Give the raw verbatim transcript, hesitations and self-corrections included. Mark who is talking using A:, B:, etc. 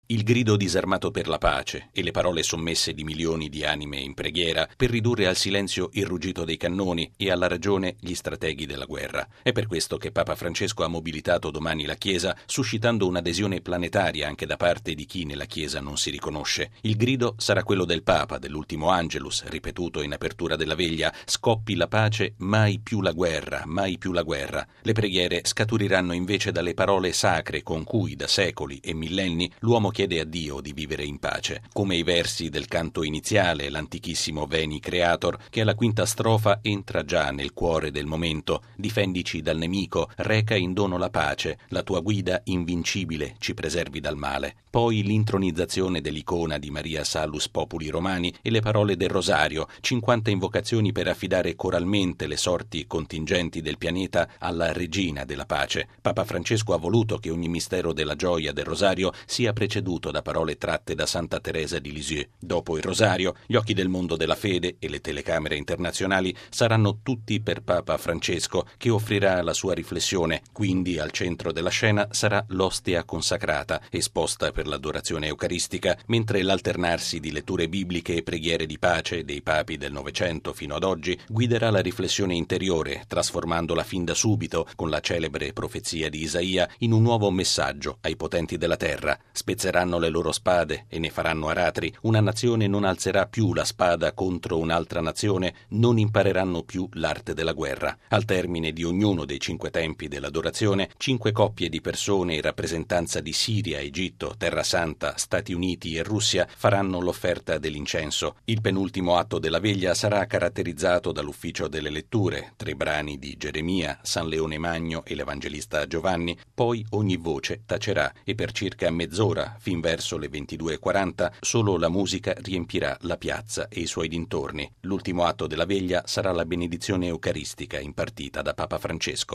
A: Il grido disarmato per la pace e le parole sommesse di milioni di anime in preghiera per ridurre al silenzio il ruggito dei cannoni e alla ragione gli strateghi della guerra. È per questo che Papa Francesco ha mobilitato domani la Chiesa, suscitando un'adesione planetaria anche da parte di chi nella Chiesa non si riconosce. Il grido sarà quello del Papa, dell'ultimo Angelus, ripetuto in apertura della veglia: scoppi la pace, mai più la guerra, mai più la guerra. Le preghiere scaturiranno invece dalle parole sacre con cui da secoli e millenni l'uomo chiede a Dio di vivere in pace, come i versi del canto iniziale, l'antichissimo Veni Creator, che alla quinta strofa entra già nel cuore del momento: difendici dal nemico, reca in dono la pace, la tua guida invincibile ci preservi dal male. Poi l'intronizzazione dell'icona di Maria Salus Populi Romani e le parole del Rosario, cinquanta invocazioni per affidare coralmente le sorti contingenti del pianeta alla Regina della Pace. Papa Francesco ha voluto che ogni mistero della gioia del Rosario sia preceduto da parole tratte da Santa Teresa di Lisieux. Dopo il Rosario, gli occhi del mondo della fede e le telecamere internazionali saranno tutti per Papa Francesco, che offrirà la sua riflessione. Quindi al centro della scena sarà l'ostia consacrata, esposta per l'adorazione eucaristica, mentre l'alternarsi di letture bibliche e preghiere di pace dei papi del Novecento fino ad oggi guiderà la riflessione interiore, trasformandola fin da subito, con la celebre profezia di Isaia, in un nuovo messaggio ai potenti della terra. Spezzeranno le loro spade e ne faranno aratri. Una nazione non alzerà più la spada contro un'altra nazione, non impareranno più l'arte della guerra. Al termine di ognuno dei cinque tempi dell'adorazione, cinque coppie di persone in rappresentanza di Siria, Egitto, Terra Santa, Stati Uniti e Russia faranno l'offerta dell'incenso. Il penultimo atto della veglia sarà caratterizzato dall'ufficio delle letture, tre brani di Geremia, San Leone Magno e l'Evangelista Giovanni. Poi ogni voce tacerà e per circa mezz'ora, fin verso le ventidue e quaranta, solo la musica riempirà la piazza e i suoi dintorni. L'ultimo atto della veglia sarà la benedizione eucaristica impartita da Papa Francesco.